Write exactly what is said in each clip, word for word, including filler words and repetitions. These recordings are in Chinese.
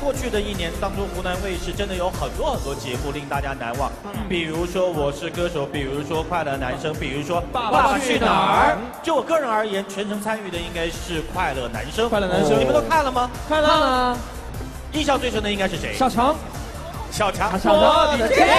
过去的一年当中，湖南卫视真的有很多很多节目令大家难忘，比如说《我是歌手》，比如说《快乐男生》，比如说《爸爸去哪儿》。就我个人而言，全程参与的应该是《快乐男生》。快乐男生，你们都看了吗？ 看了。 印象最深的应该是谁？ 小强。 小强。 小强。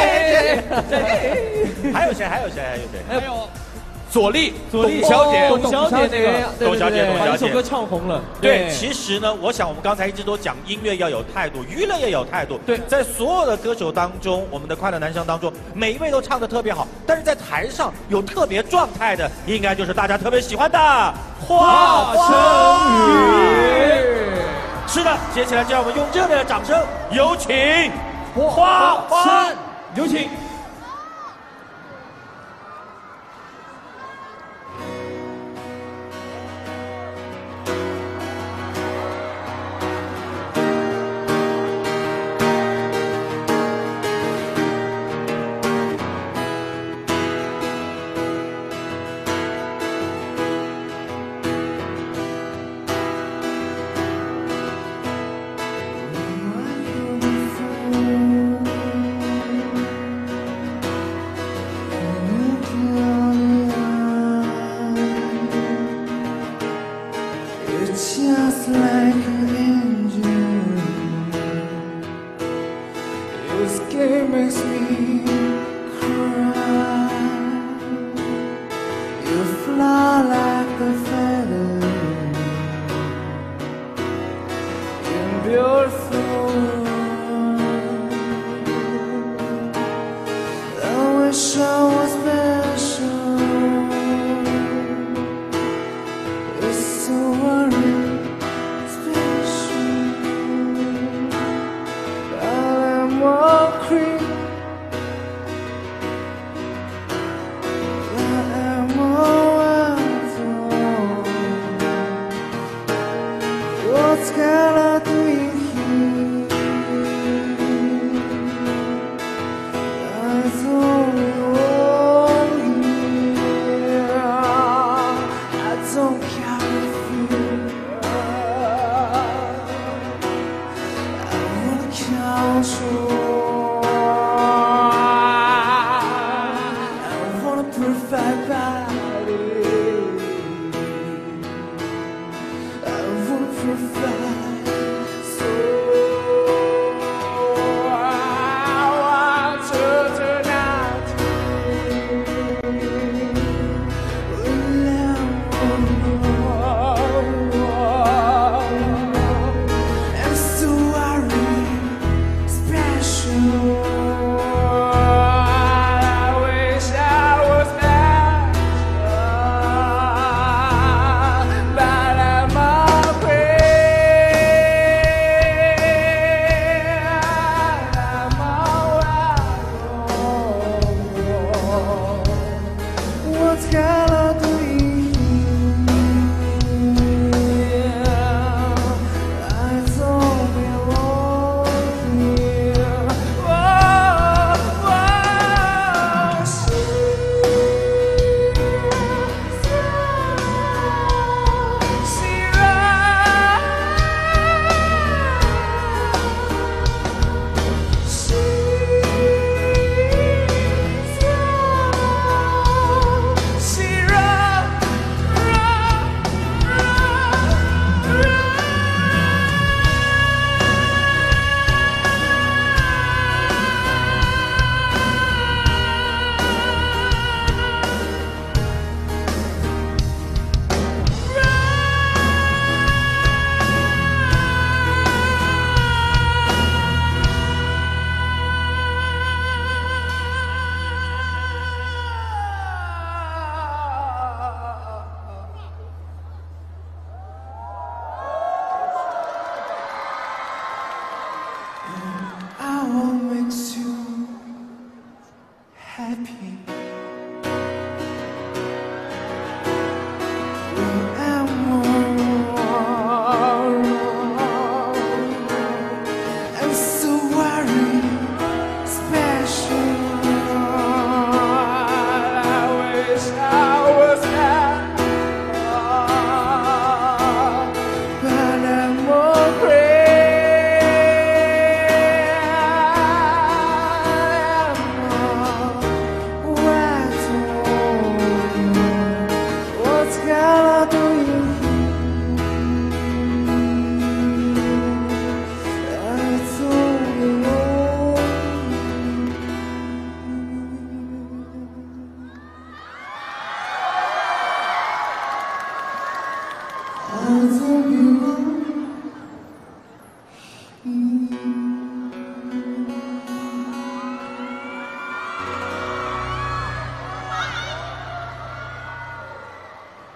还有谁？还有谁？还有谁？ 还有。 左丽， 左丽小姐， 董小姐那个， 董小姐，董小姐， 把这首歌唱红了。 对，其实呢，我想我们刚才一直都讲音乐要有态度，娱乐也有态度。对，在所有的歌手当中，我们的快乐男生当中，每一位都唱得特别好，但是在台上有特别状态的，应该就是大家特别喜欢的华晨宇。是的，接下来就让我们用热烈的掌声，有请华晨，有请。 Just like an angel, your skin makes me cry. You fly like a feather, you're beautiful. I wish I was special. It's so worried. What's gonna do you here? There's only one here. I don't care if you. I wanna count you. I want a perfect body. Provide, so I want you tonight. I'm so worried, special. 하나도 얘기 I told you I told you